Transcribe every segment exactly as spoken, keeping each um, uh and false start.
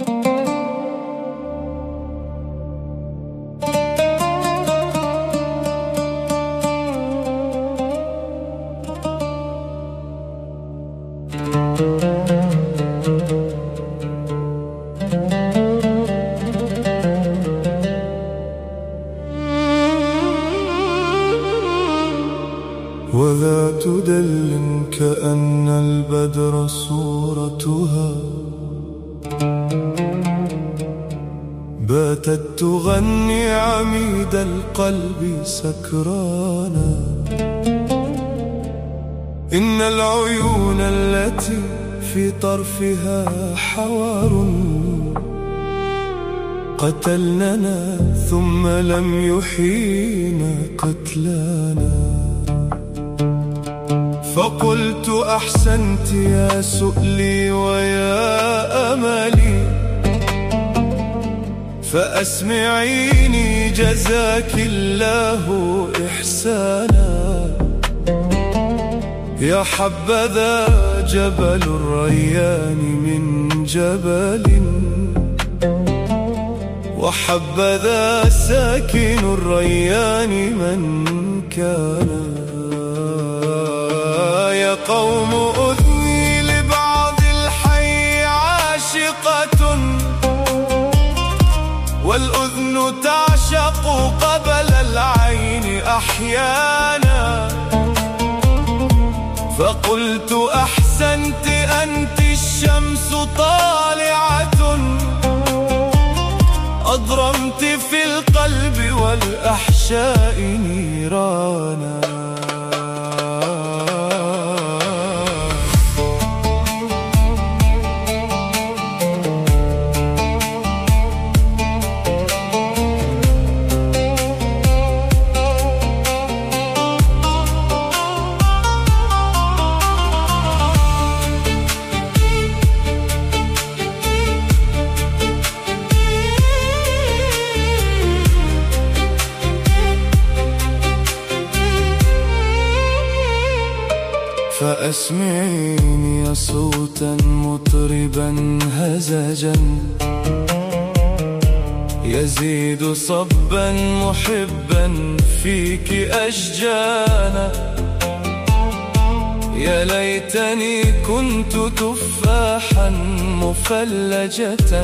وذات دل كأن البدر صورتها باتت تغني عميد القلب سكرانا. إن العيون التي في طرفها حوار قتلننا ثم لم يحيينا قتلانا. فقلت أحسنت يا سؤلي ويا أملي، فأسمعيني جزاك الله إحسانا. يا حبذا جبل الريان من جبل، وحبذا ساكن الريان من كان. يا قوم أذني لبعض الحي عاشقة، والأذن تعشق قبل العين أحيانا. فقلت أحسنت أنت الشمس طالعة، أضرمت في القلب والأحشاء نيرانا. فأسمعيني صوتا مطربا هزجا يزيد صبا محبا فيك أشجانا. يا ليتني كنت تفاحا مفلجة،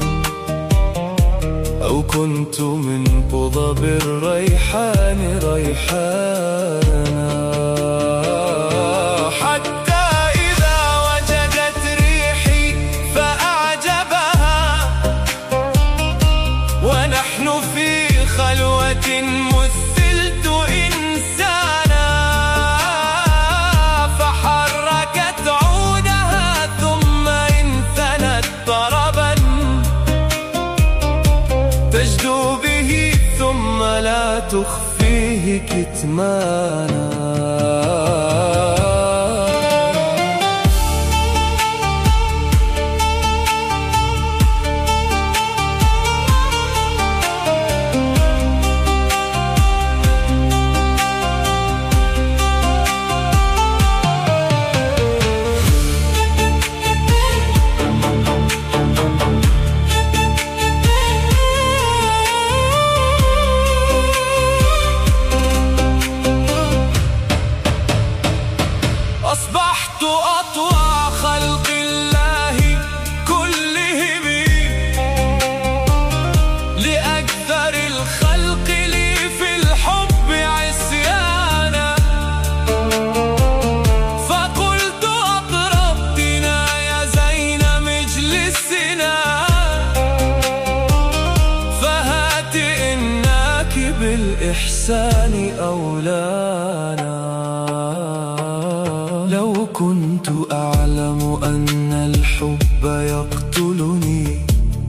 أو كنت من قضب الريحان ريحانا. حتى إذا وجدت ريحي فأعجبها، ونحن في خلوة مثلت إنسانا. فحركت عودها ثم انثنت طربا تجدو به ثم لا تخفيه كتمانا. أصبحت أطوع خلق الله كلهم، لأكثر الخلق لي في الحب عصيانا. فقلت أطربتنا يا زين مجلسنا، فهات إنك بالإحسان أولانا. لو كنت أعلم أن الحب يقتلني،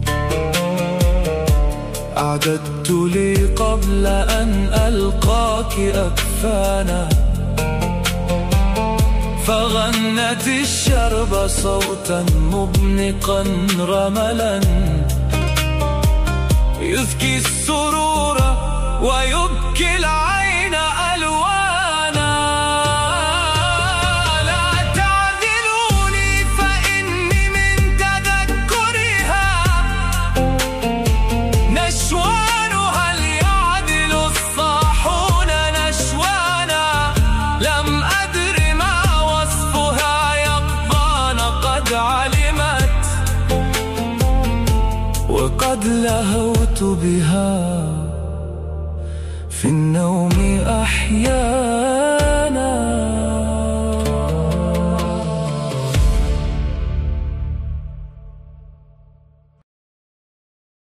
أعددت لي قبل أن ألقاك أكفانا. فغنت الشرب صوتا مبنقا رملا، يذكي السرور ويبكي العين ألوانا. لا تعذلوني فإني من تذكرها وقد لهوت بها في النوم أحيانا.